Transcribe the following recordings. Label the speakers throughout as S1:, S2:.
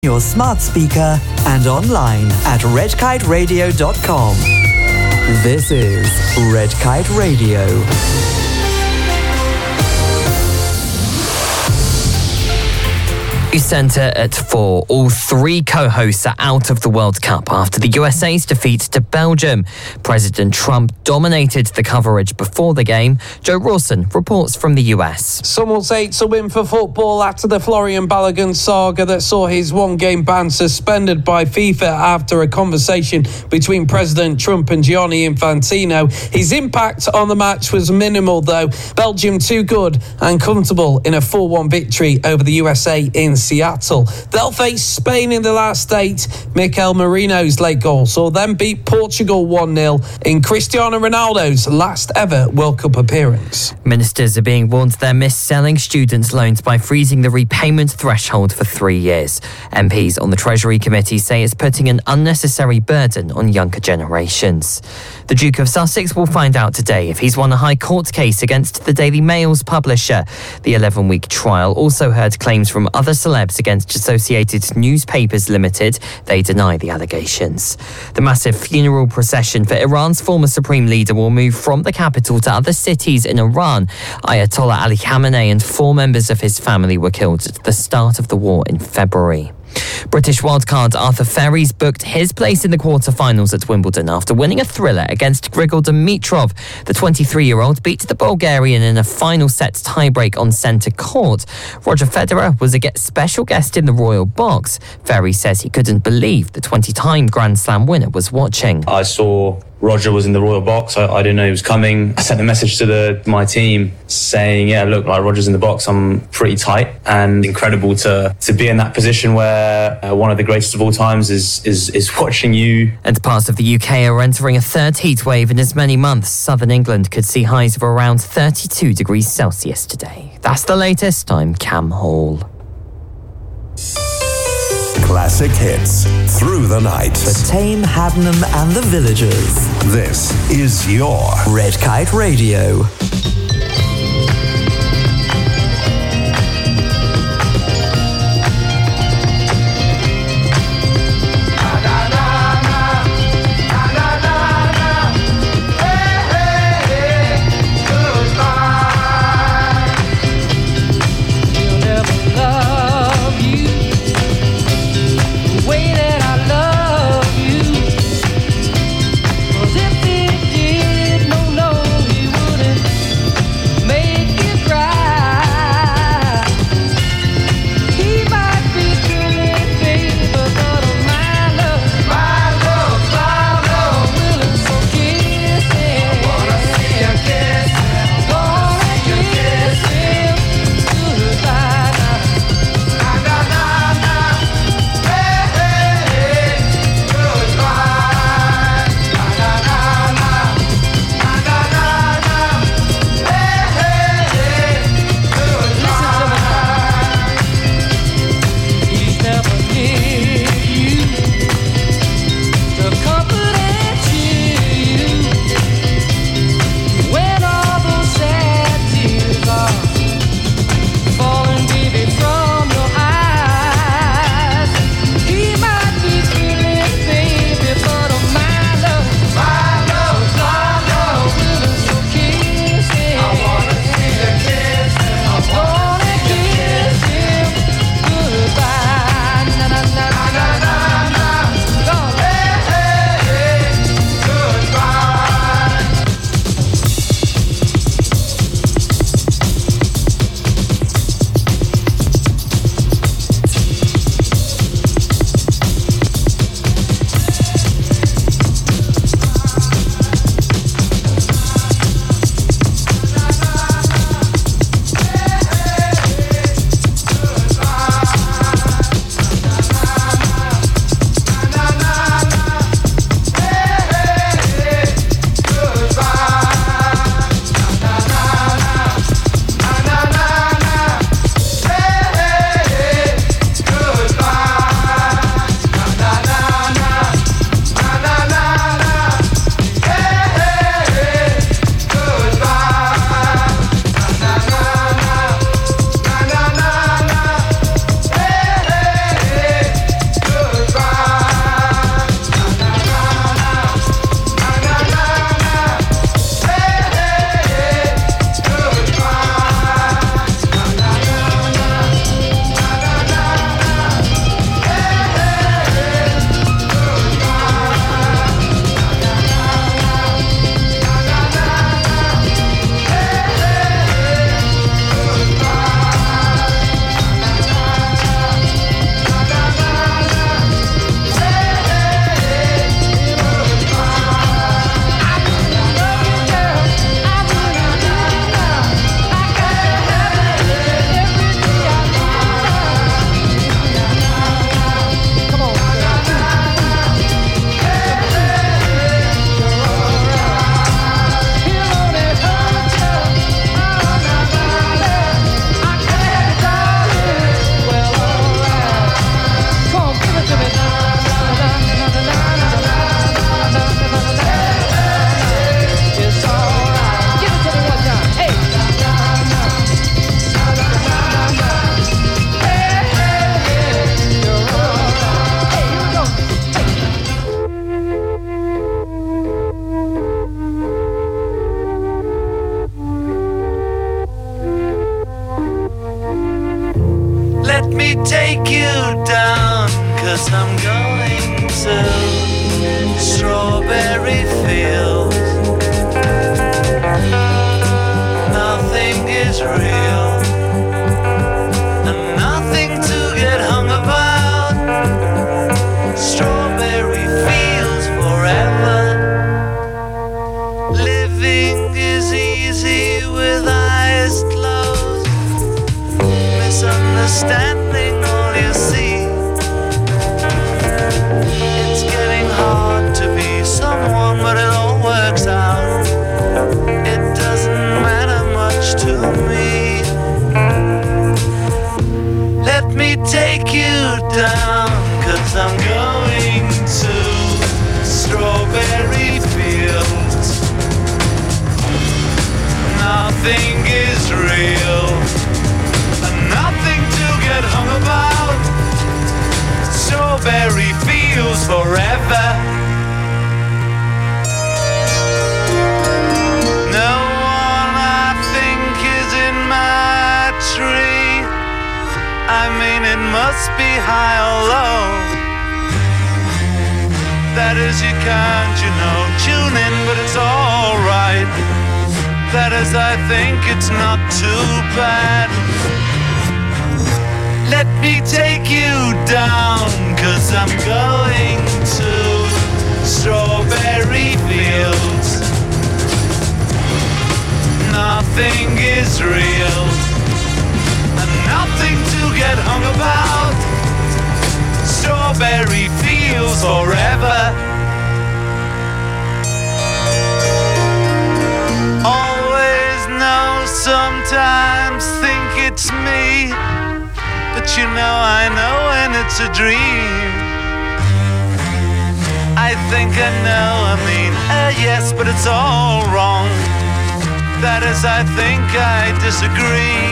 S1: your smart speaker and online at redkiteradio.com. This is Red Kite Radio.
S2: Centre at 4. All three co-hosts are out of the World Cup after the USA's defeat to Belgium. President Trump dominated the coverage before the game. Joe Rawson reports from the US.
S3: Some will say it's a win for football after the Florian Balogun saga that saw his one-game ban suspended by FIFA after a conversation between President Trump and Gianni Infantino. His impact on the match was minimal, though. Belgium too good and comfortable in a 4-1 victory over the USA in Seattle. They'll face Spain in the last 8. Mikel Merino's late goal saw them beat Portugal 1-0 in Cristiano Ronaldo's last ever World Cup appearance.
S2: Ministers are being warned they're mis-selling students' loans by freezing the repayment threshold for 3 years. MPs on the Treasury Committee say it's putting an unnecessary burden on younger generations. The Duke of Sussex will find out today if he's won a High Court case against the Daily Mail's publisher. The 11-week trial also heard claims from other celebs against Associated Newspapers Limited. They deny the allegations. The massive funeral procession for Iran's former supreme leader will move from the capital to other cities in Iran. Ayatollah Ali Khamenei and 4 members of his family were killed at the start of the war in February. British wildcard Arthur Ferry's booked his place in the quarter-finals at Wimbledon after winning a thriller against Grigor Dimitrov. The 23-year-old beat the Bulgarian in a final set tiebreak on centre court. Roger Federer was a special guest in the royal box. Ferry says he couldn't believe the 20-time Grand Slam winner was watching.
S4: I saw Roger was in the royal box. I didn't know he was coming. I sent a message to my team saying, yeah, look, like Roger's in the box. I'm pretty tight, and incredible to be in that position where one of the greatest of all times is watching you.
S2: And parts of the UK are entering a third heat wave in as many months. Southern England could see highs of around 32 degrees Celsius today. That's the latest. I'm Cam Hall.
S5: Classic hits through the night.
S1: For Tame, Haddenham and the Villagers.
S5: This is your
S1: Red Kite Radio.
S6: 'cause I'm going to strawberry fields. Nothing is real and nothing to get hung about. Strawberry fields forever. Living is easy with eyes closed. Misunderstanding all you see. It's getting hard to be someone, but it all works out. It doesn't matter much to me. Let me take you down, 'cause I'm going to strawberry fields. Nothing is real and nothing to get hung about. Strawberry fields forever. No one I think is in my tree. I mean, it must be high or low. That is, you can't, tune in, but it's alright. That is, I think it's not too bad. Let me take you down, 'cause I'm going to strawberry fields. Nothing is real and nothing to get hung about. Strawberry fields forever. Always know, sometimes think it's me, but I know when it's a dream. I think I know, yes, but it's all wrong. That is, I think I disagree.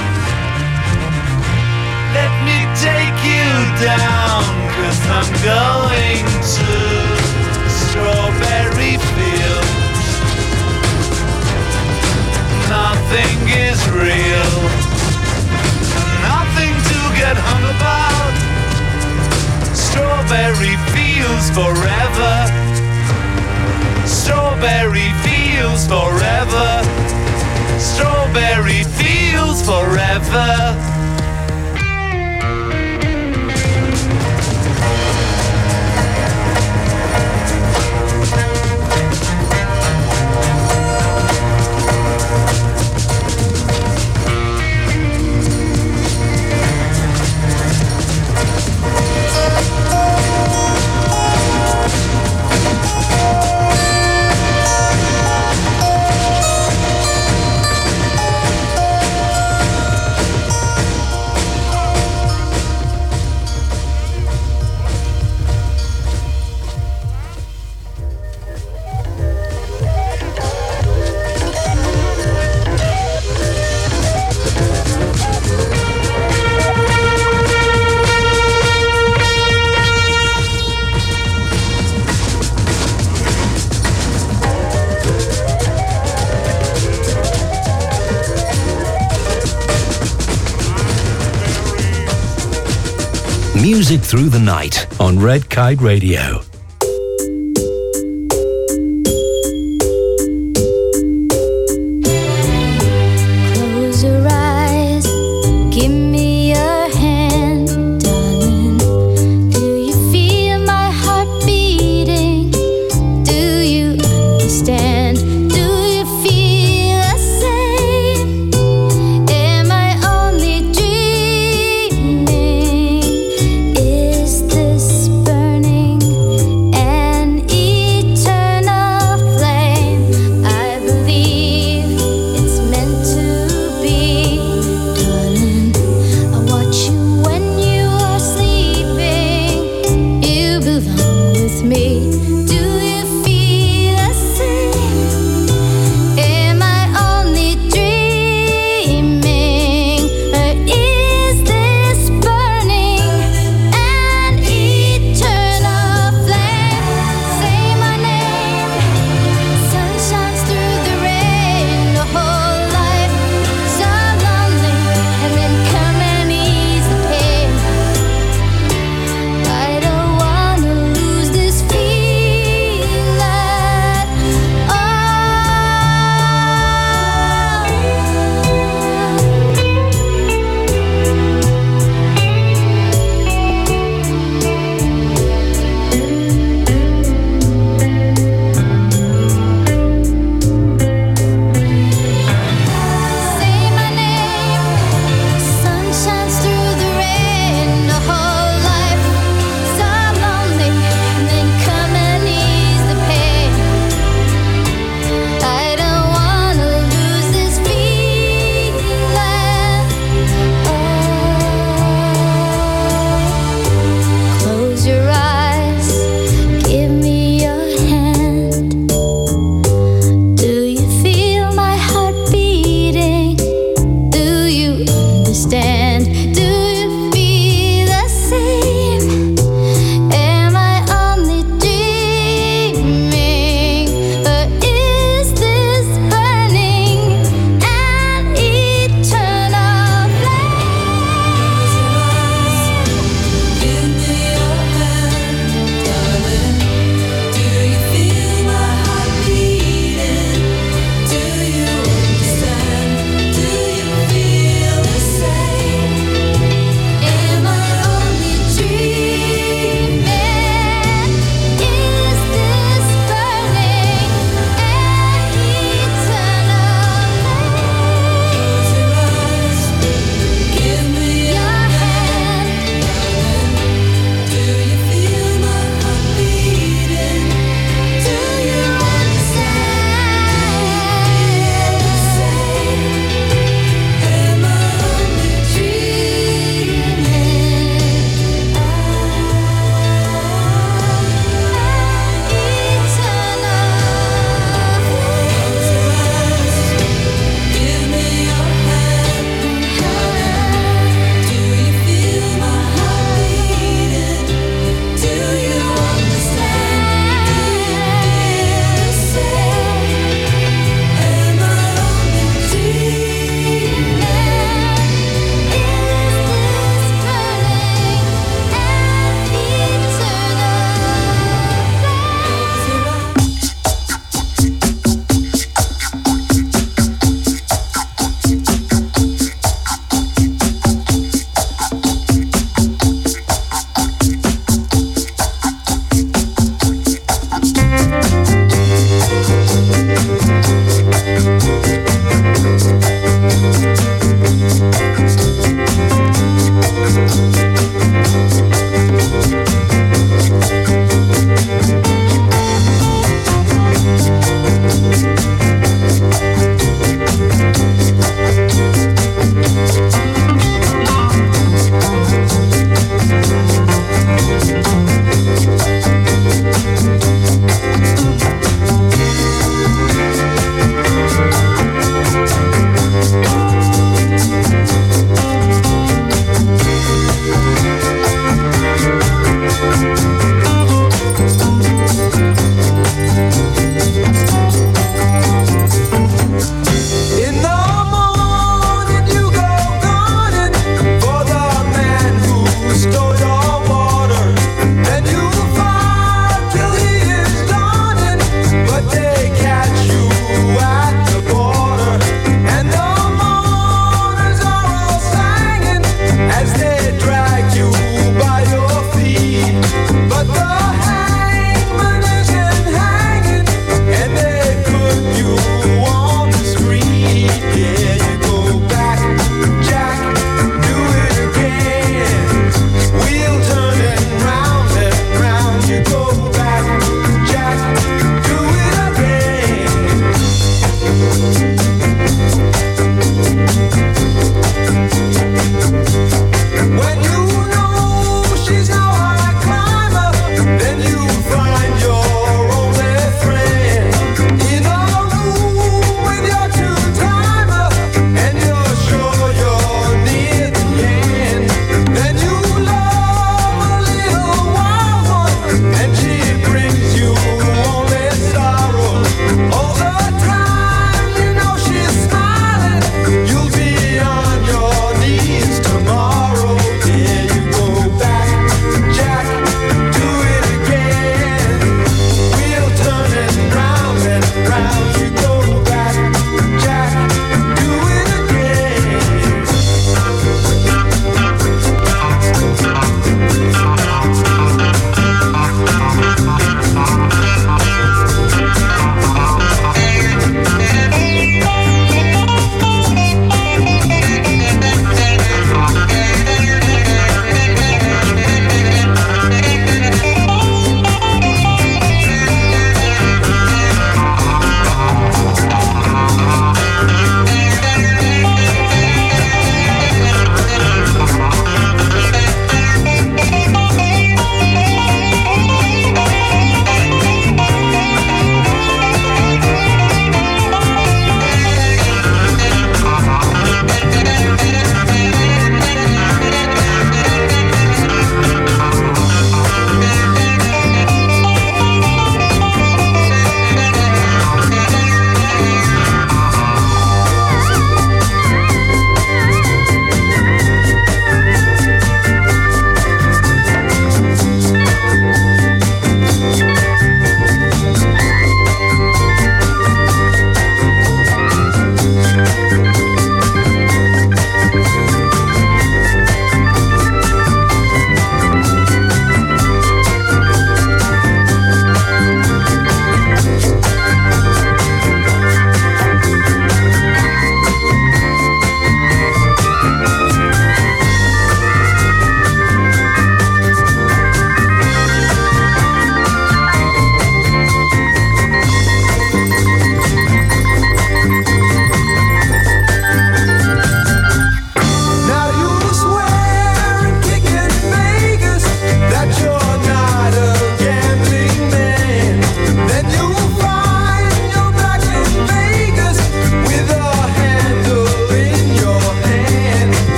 S6: Let me take you down, 'cause I'm going to strawberry fields. Nothing is real, nothing to get hung about. Strawberry fields forever. Strawberry fields forever. Strawberry fields forever.
S5: Music through the night on Red Kite Radio.
S7: Close your eyes, give me your hand, darling. Do you feel my heart beating? Do you understand? Do you feel the same? Am I only dreaming? Is this burning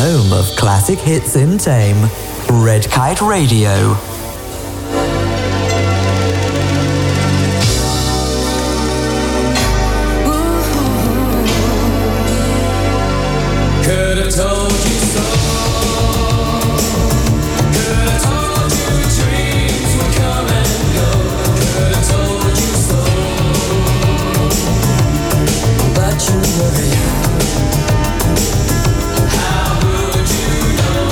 S1: home of classic hits in Tame. Red Kite Radio.
S8: Could have told you so. Could have told you dreams would come and go. Could have told you so. But you were young. How would you know?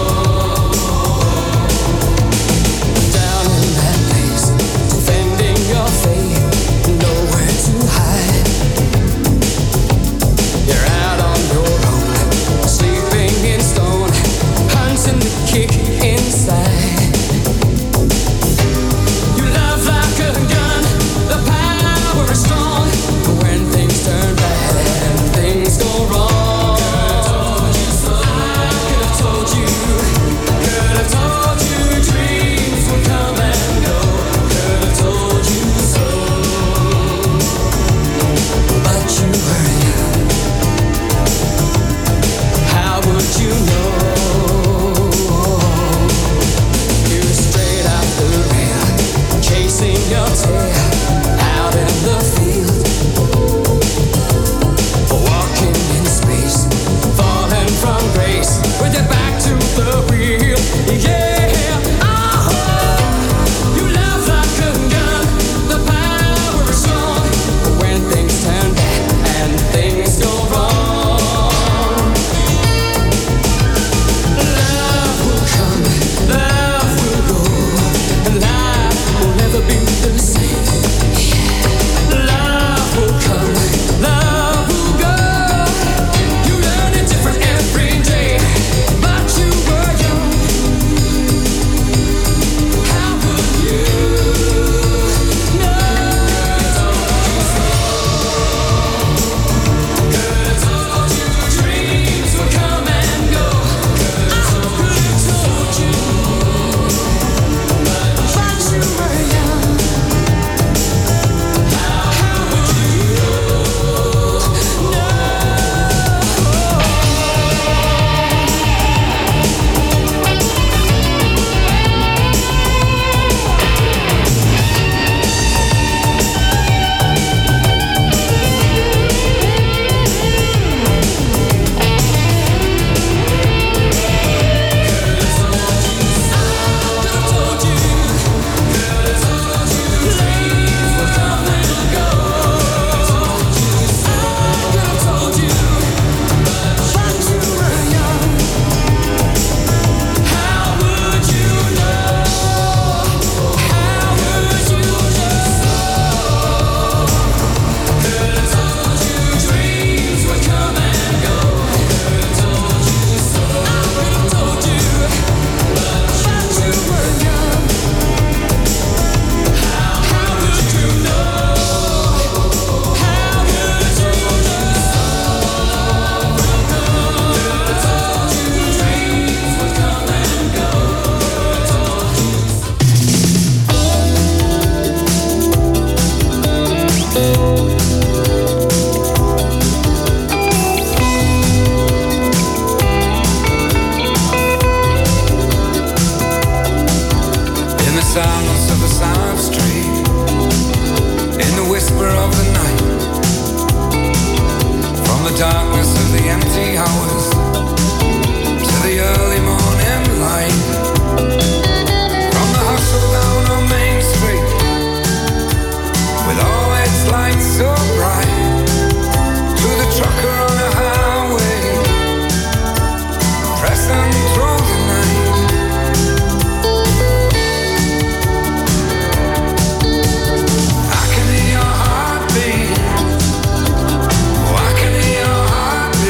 S8: Down in that place, defending your faith, nowhere to hide. You're out on your own, sleeping in stone, hunting the kick inside. You love like a gun, the power is strong. But when things turn bad and things go wrong, I could have told you, could have told you dreams would come and go. Could have told you so. But you were young. How would you know? You're straight out the rail, chasing your tail out in the field, walking in space, falling from grace with your back to the wheel. Yeah, oh, you love like a gun, the power is strong. But when things turn bad and things go wrong, love will come, love will go, and life will never be the same. Love will come, love will go. You learn it different every day, but you were young. How would you know? Could have told you dreams would come and go. I could have told you, but you were young. How would you in the silence of the silent street, in the whisper of the night, from the darkness of the empty hours to the early morning light, from the hustle down on Main Street, with all its lights so bright, to the trucker on the highway, pressing through the night. I can hear your heartbeat. Oh, I can hear your heartbeat.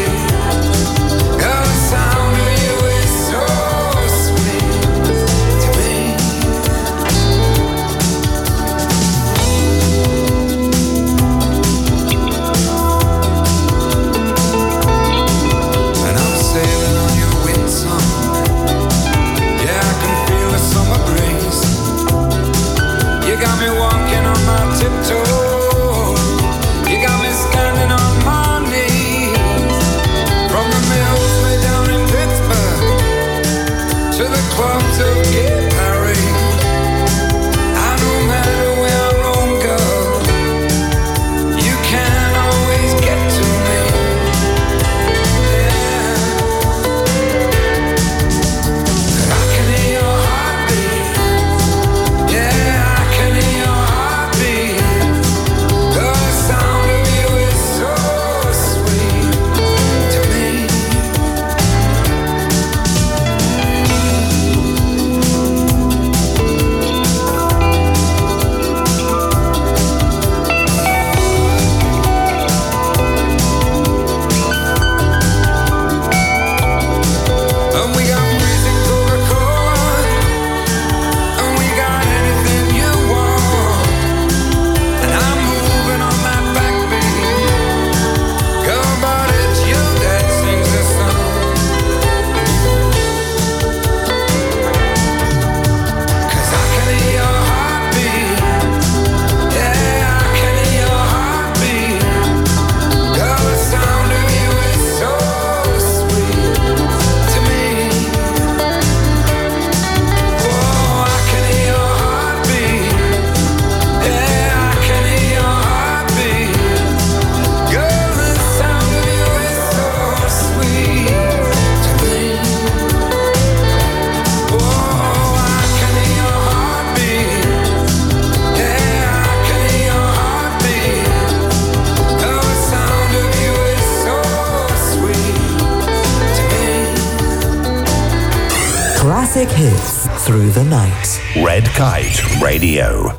S1: Classic hits through the night.
S5: Red Kite Radio.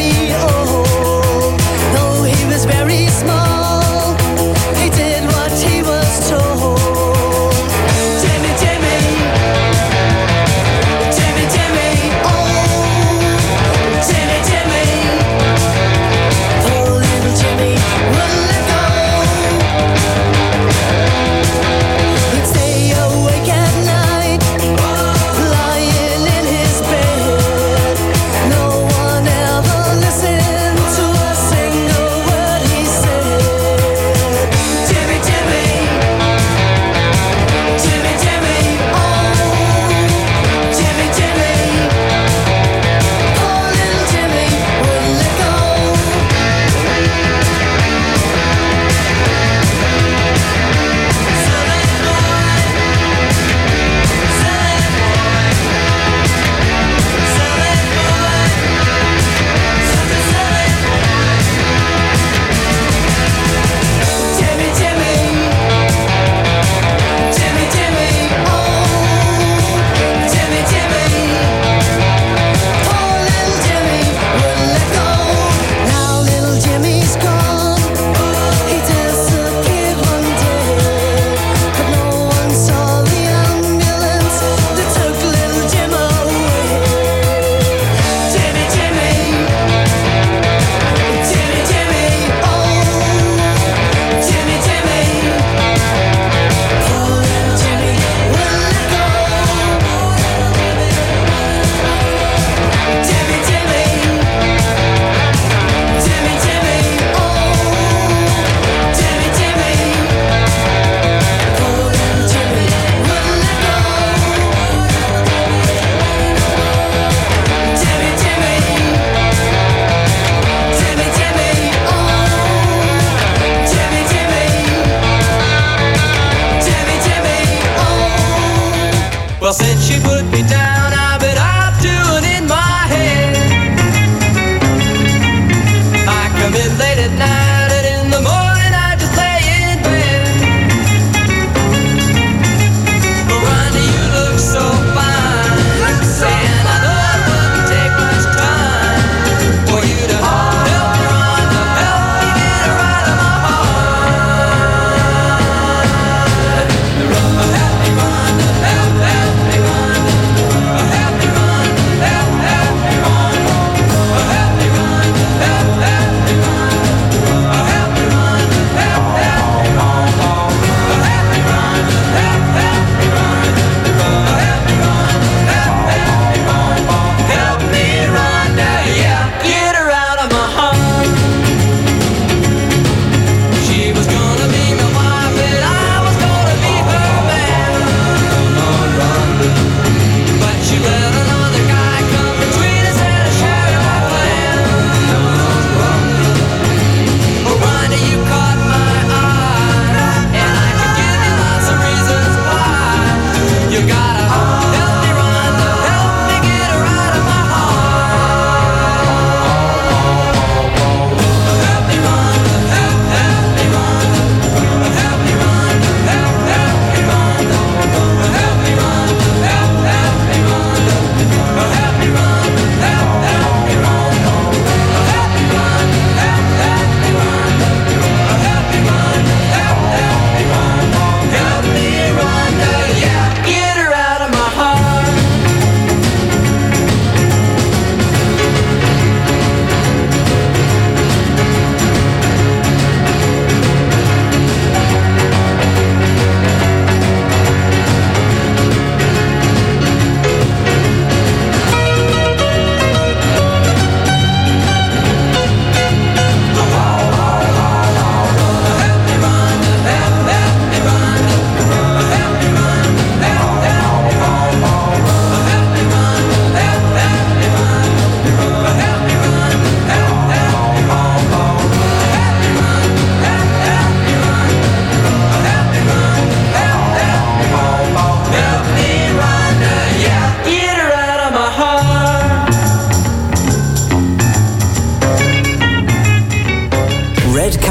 S9: Very small, he did what he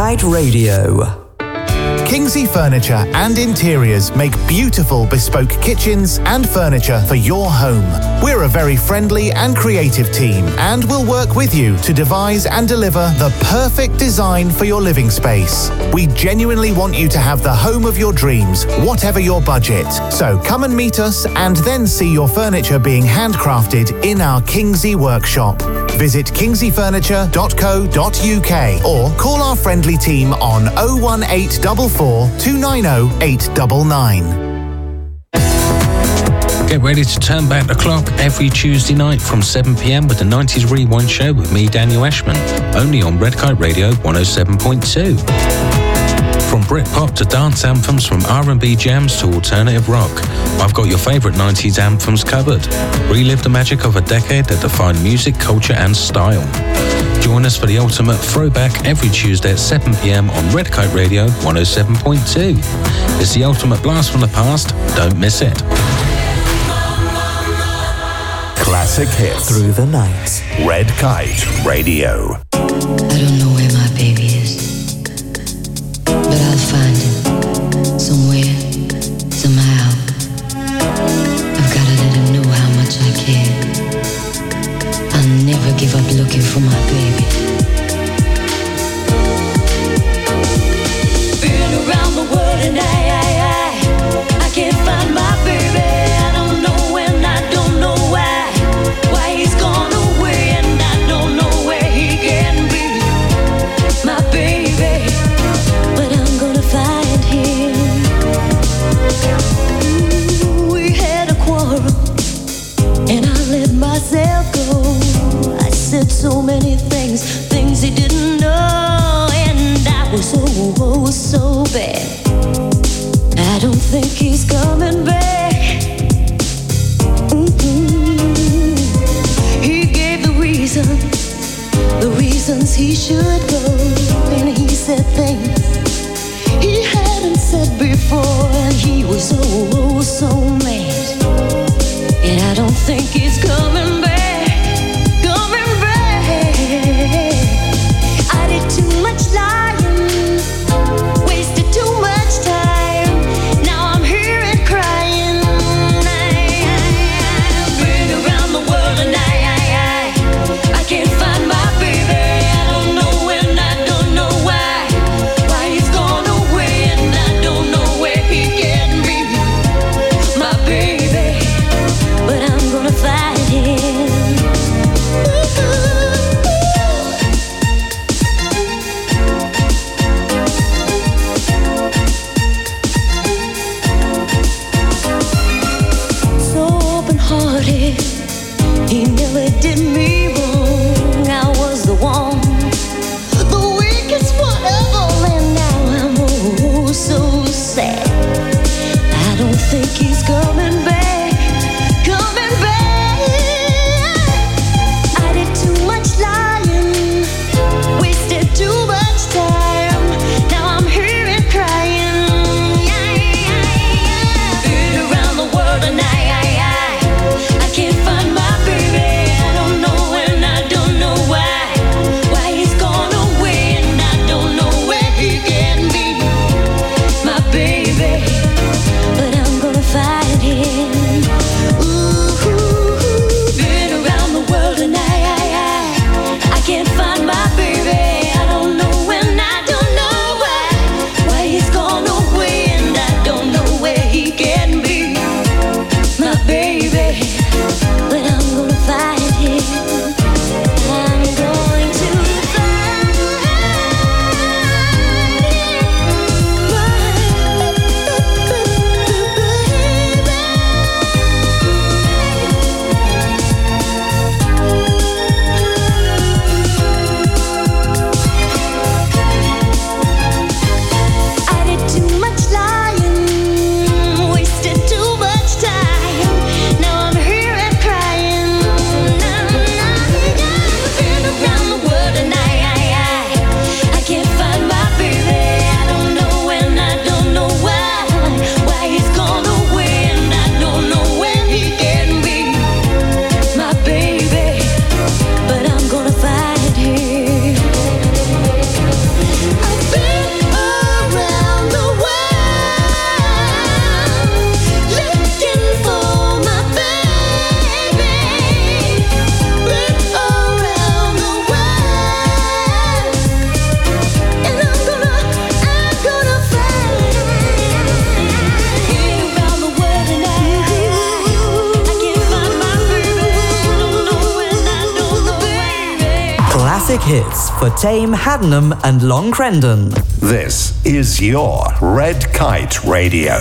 S1: Kite Radio.
S9: Kingsey Furniture and Interiors make beautiful bespoke kitchens and furniture for your home. We're a very friendly and creative team and will work with you to devise and deliver the perfect design for your living space. We genuinely want you to have the home of your dreams, whatever your budget. So come and meet us and then see your furniture being handcrafted in our Kingsey workshop. Visit kingseyfurniture.co.uk or call our friendly team on 01844 290 899.
S5: Get ready to turn back the clock every Tuesday night from 7 p.m. with the 90s Rewind Show with me, Daniel Ashman, only on Red Kite Radio 107.2. From Britpop to dance anthems, from R&B jams to alternative rock, I've got your favourite 90s anthems covered. Relive the magic of a decade that defined music, culture and style. Join us for the ultimate throwback every Tuesday at 7 p.m. on Red Kite Radio 107.2. It's the ultimate blast from the past. Don't miss it.
S10: Classic hits
S1: Through the night.
S10: Red Kite Radio.
S11: I don't know where my baby is, but I'll find him somewhere, somehow. I've gotta let him know how much I care. I'll never give up looking for my baby. Been around the world and I can't find my baby. I don't know and I don't know why he's gone away, and I don't know where he can be, my baby. But I'm gonna find him. We had a quarrel and I let myself go. I said so many things he didn't know, and I was so bad. I don't think he's coming back. He gave the reasons he should go, and he said things he hadn't said before, and he was so mad. And I don't think he's coming back. I did too much lying, wasted too much time. Now I'm here and crying. I've been around the world and I can't find my baby. I don't know and I don't know why he's gone away, and I don't know where he can be, my baby. But I'm gonna find him.
S1: Classic hits for Tame, Haddenham and Long Crendon.
S10: This is your Red Kite Radio.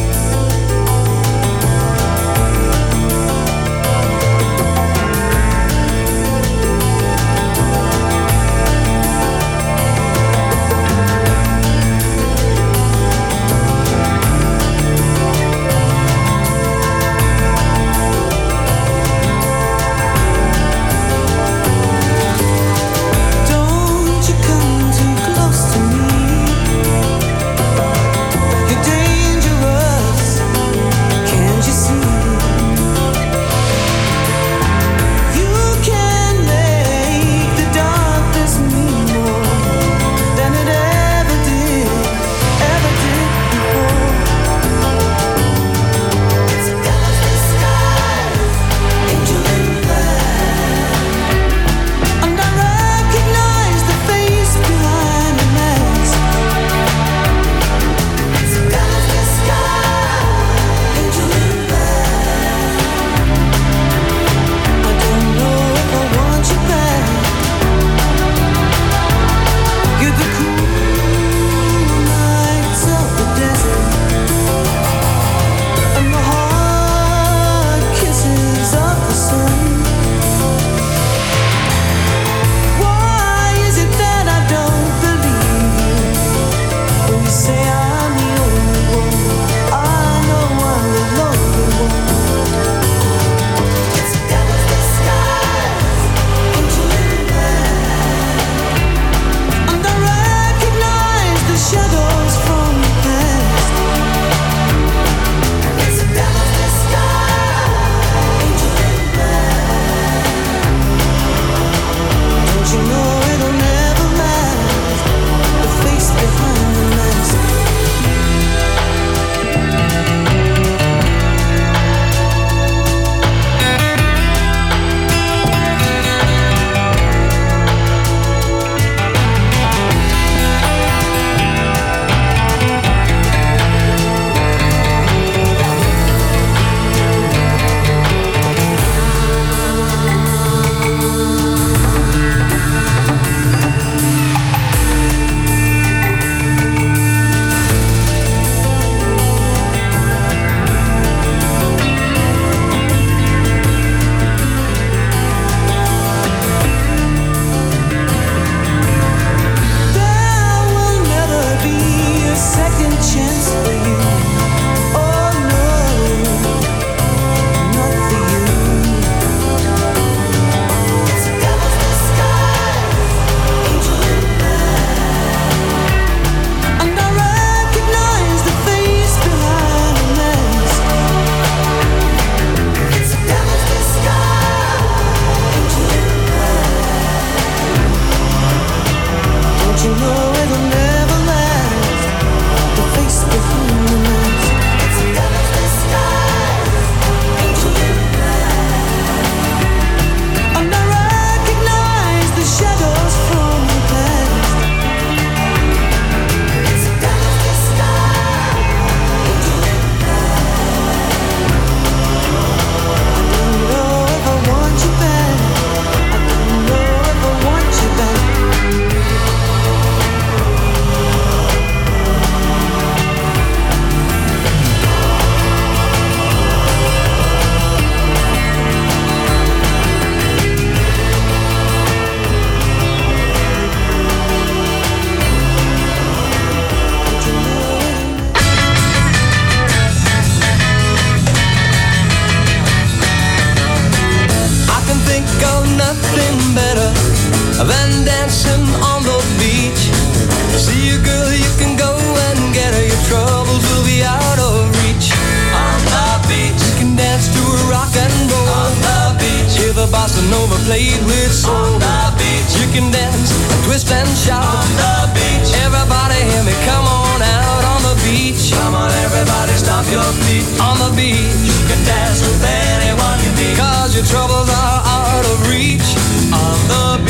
S8: bossa nova played with soul. On the beach, you can dance, twist and shout. On the beach, everybody hear me, come on out on the beach. Come on, everybody, stomp your feet. On the beach, you can dance with anyone you meet. 'Cause your troubles are out of reach. On the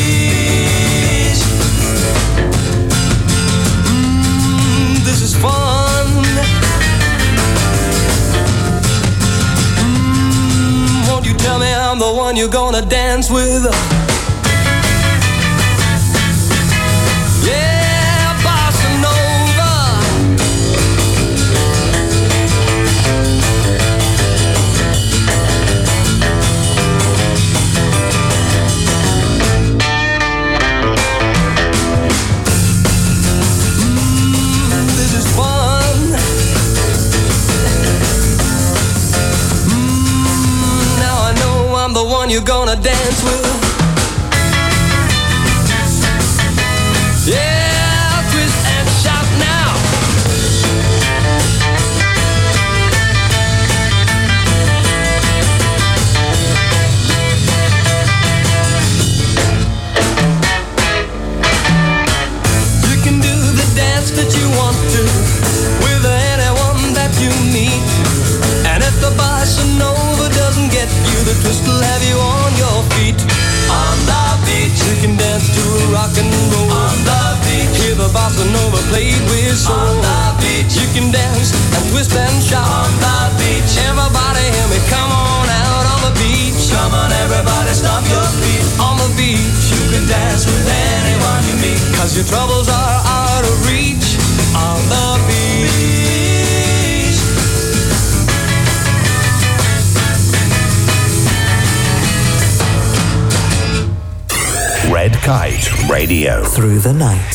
S8: beach, this is fun. Won't you tell me I'm the one you're gonna dance with? wanna dance with. Yeah, twist and shout now. You can do the dance that you want to with anyone that you meet. And if the bossa nova doesn't get you, the twist will have you on your feet. On the beach, you can dance to rock and roll. On the beach, hear the bossa nova played with soul. On the beach, you can dance and twist and shout. On the beach, everybody hear me, come on out on the beach. Come on everybody, stomp your feet. On the beach, you can dance with anyone you meet. 'Cause your troubles are out of reach. On the beach.
S10: Red Kite Radio.
S1: Through the night.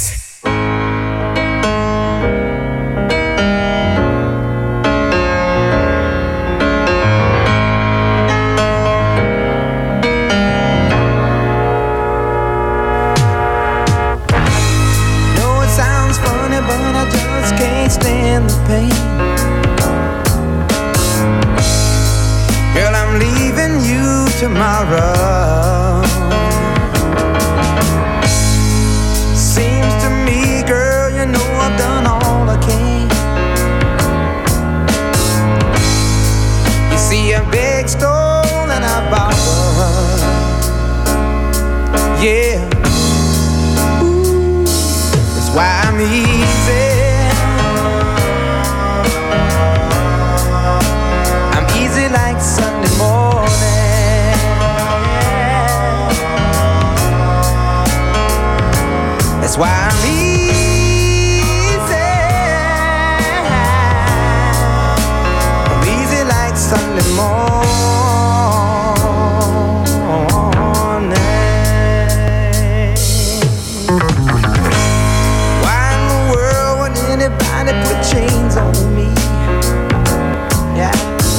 S12: Know it sounds funny, but I just can't stand the pain. Girl, I'm leaving you tomorrow. Seems to me, girl, you know I've done all I can. You see, a big stole and I borrowed. Yeah. Ooh, that's why I'm easy. I'm easy like Sunday morning. That's why I'm easy. I'm easy like Sunday morning. Why in the world would anybody put chains on me? Yeah,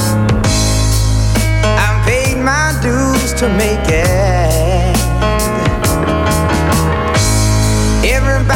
S12: I've paid my dues to make it. Everybody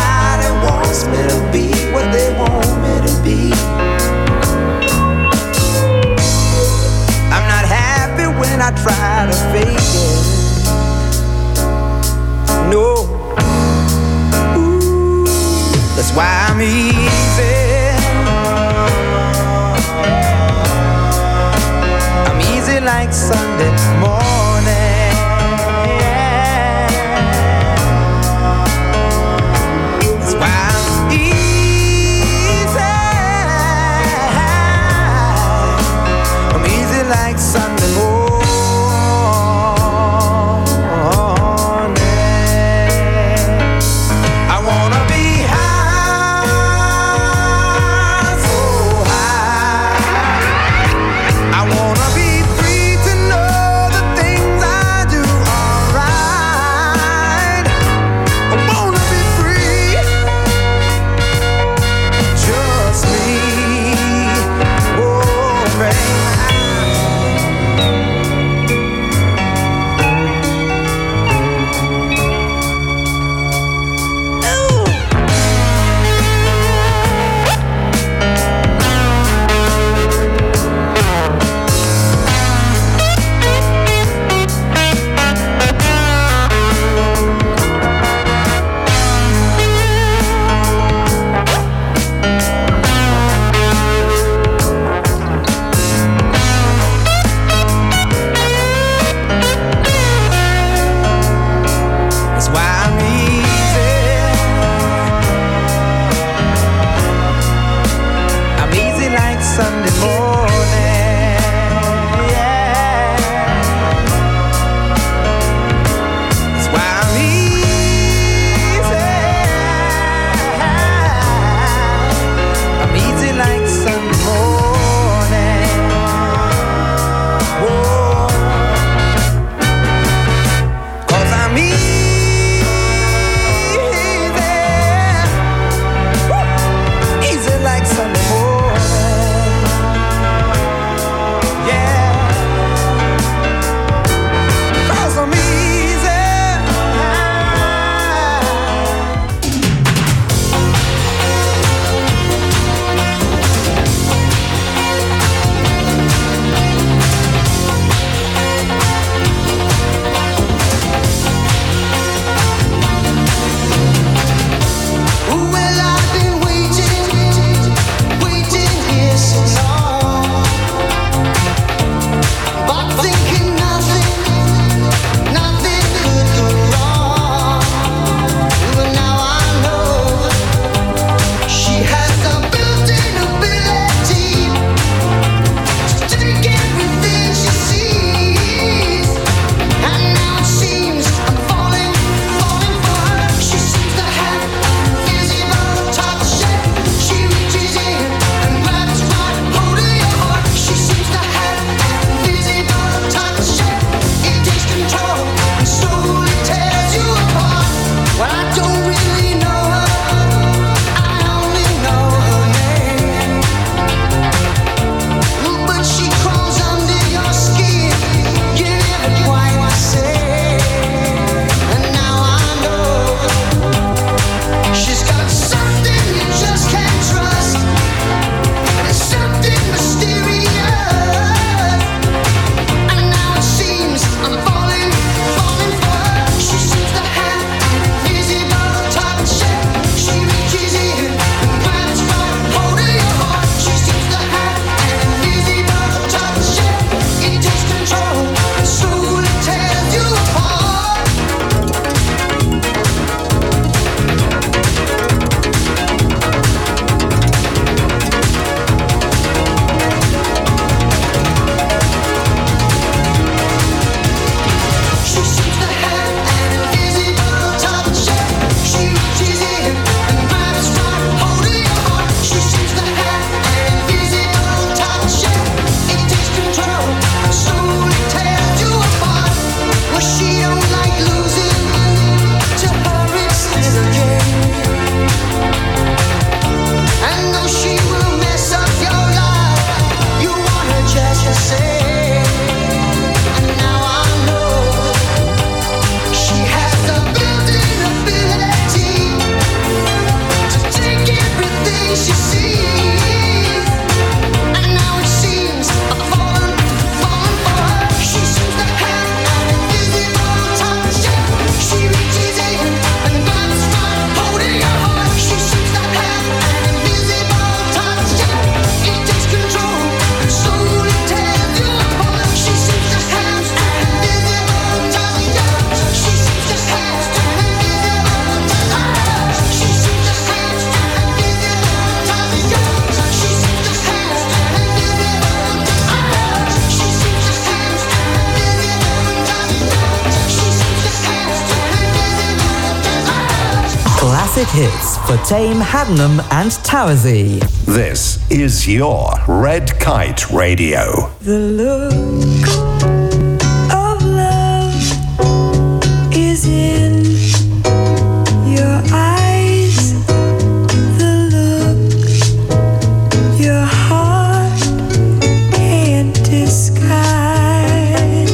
S1: Classic hits for Tame, Haddenham and Towersey.
S10: This is your Red Kite Radio.
S13: The look of love is in your eyes. The look your heart can't disguise.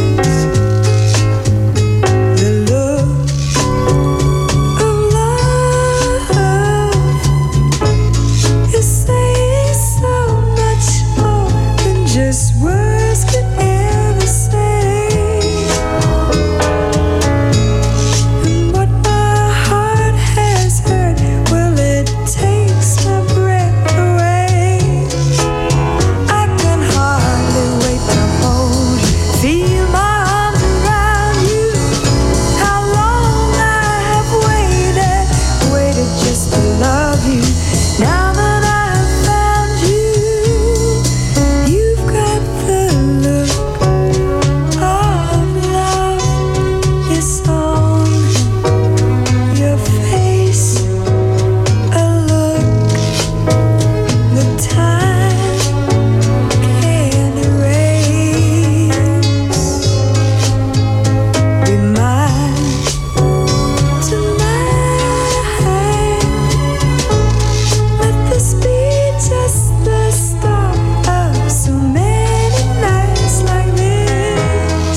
S13: The look of love is saying so much more than just words could ever say. And what my heart has heard, well, it takes my breath away. I can hardly wait to hold you, feel my arms around you. How long I have waited just to love you. Now that I've found you, you've got the look of love. It's on your face, a look the time can't erase. Be mine tonight. Let this be just the start of so many nights like this.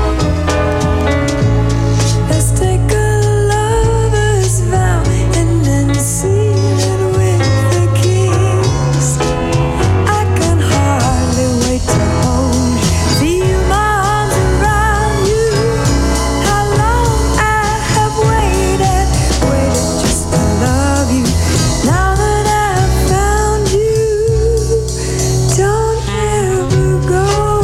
S13: Let's take a lover's vow and then seal it with a kiss. I can hardly wait to hold you, feel my arms around you. How long I have waited just to love you. Now that I've found you, don't ever go.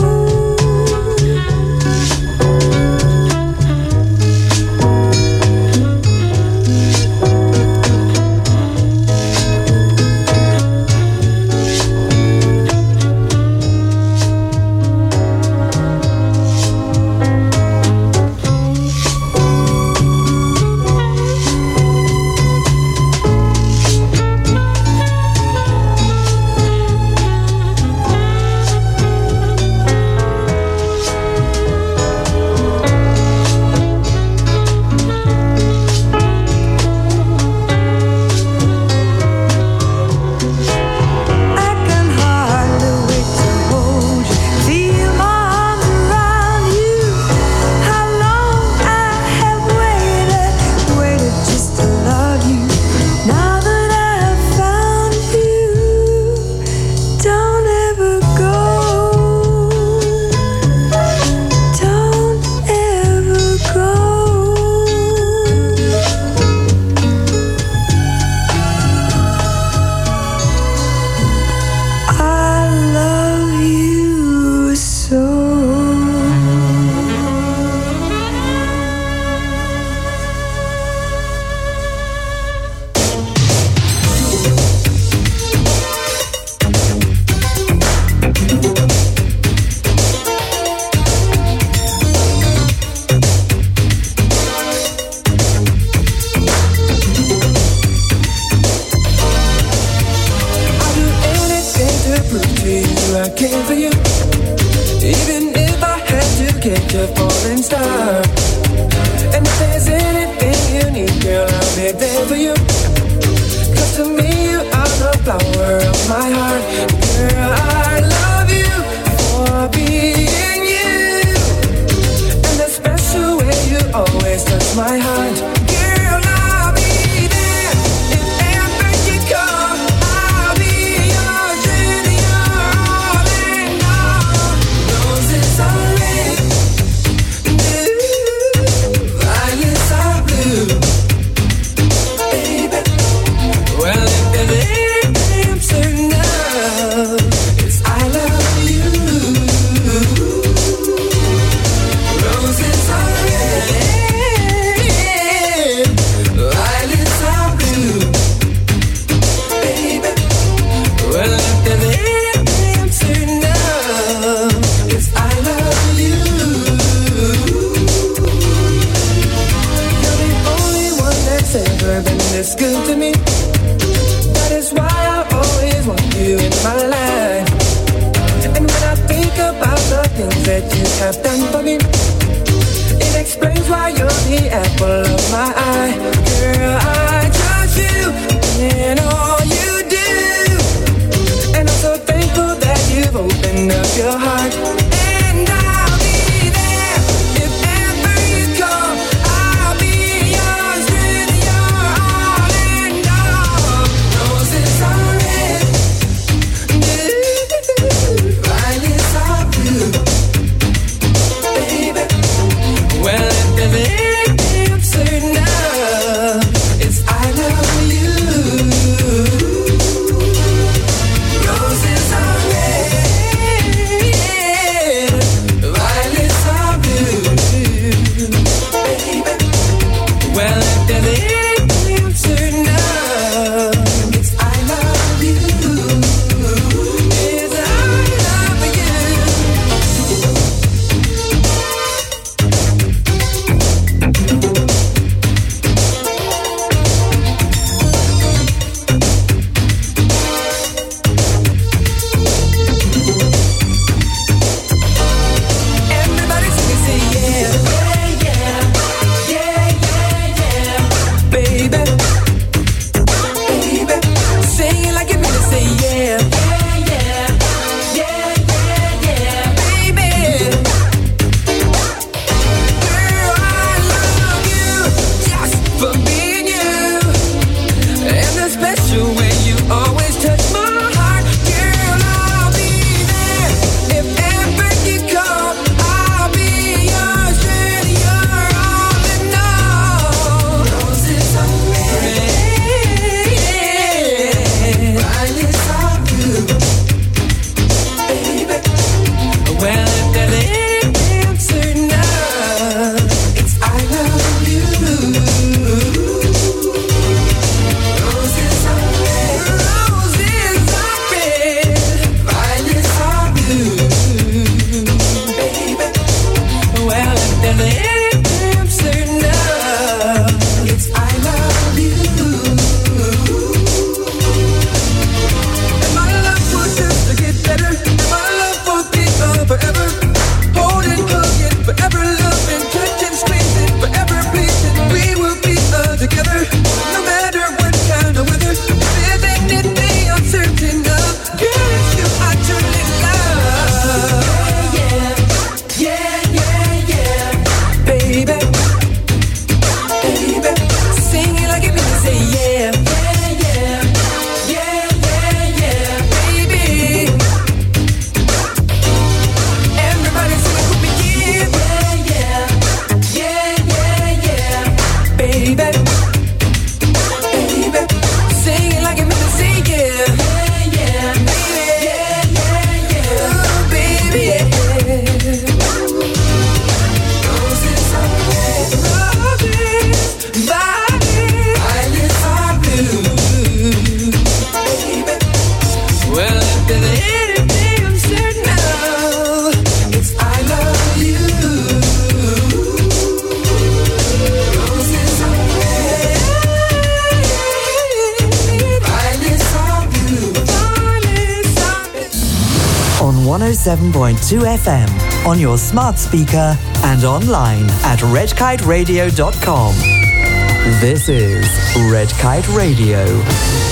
S13: I can hardly wait to hold you, feel my arms around you. How long I have waited just to love you. Now that I've found you, don't ever go. Don't ever go. I love you so. I'll do anything to prove to you I care for you. Even if I had to catch a falling star. And if there's anything you need, girl, I'll be there for you. 'Cause to me you are the flower of my heart. Girl, I love you for being you. And the special way you always touch my heart. Girl, I'll be there if ever you come. I'll be your dream, your all and all. Roses are red, violets are blue, baby. Well, if there's anything I'm certain of, it's I love you. Roses are red, never been this good to me. That is why I always want you in my life. And when I think about the things that you have done for me, it explains why you're the apple of my eye. Girl, I trust you in all you do, and I'm so thankful that you've opened up your heart. And I'll be there if ever you come. I'll be yours with your all and all. Roses are red, violets are blue, baby. Well, if there's anything I'm certain of, it's I love you. Roses are red, violets are blue, baby. Well, if there's anything I'm certain of, it's I love you. It's I love you. Everybody sing and say yeah, yeah, yeah, yeah, yeah, baby, baby. Sing it like you mean to say yeah, yeah, yeah, yeah, yeah, baby. Girl, I love you just for being you, and the special way you always touch my heart. Girl, I'll be there if ever you come. I'll be yours with your all and all. Roses are red, violets are blue, baby. Well, if there's anything I'm certain of, it's I love you. Roses are red, violets are blue, baby. Well, if there's anything I'm certain of, it's I love you. And my love will just get better, and my love will be forever. Hold it, hug it, forever loving, touch and squeeze it, forever pleasing. We will be together, no matter what kind of weather. If there's anything I'm certain of, girl, it's you I truly love. Yeah, yeah, yeah, yeah, baby, baby. Sing it like you mean to say yeah, yeah, yeah, yeah, yeah, baby. Everybody sing it with me, yeah, yeah, yeah, yeah, baby, baby. Sing it like you mean to say yeah, yeah, baby, baby, roses are red, violets are blue, baby. Well, if there's anything I'm certain of, it's I love you. Roses are red, violets are blue, violets are blue.
S1: On 107.2 FM, on your smart speaker and online at redkiteradio.com. This is Red Kite Radio.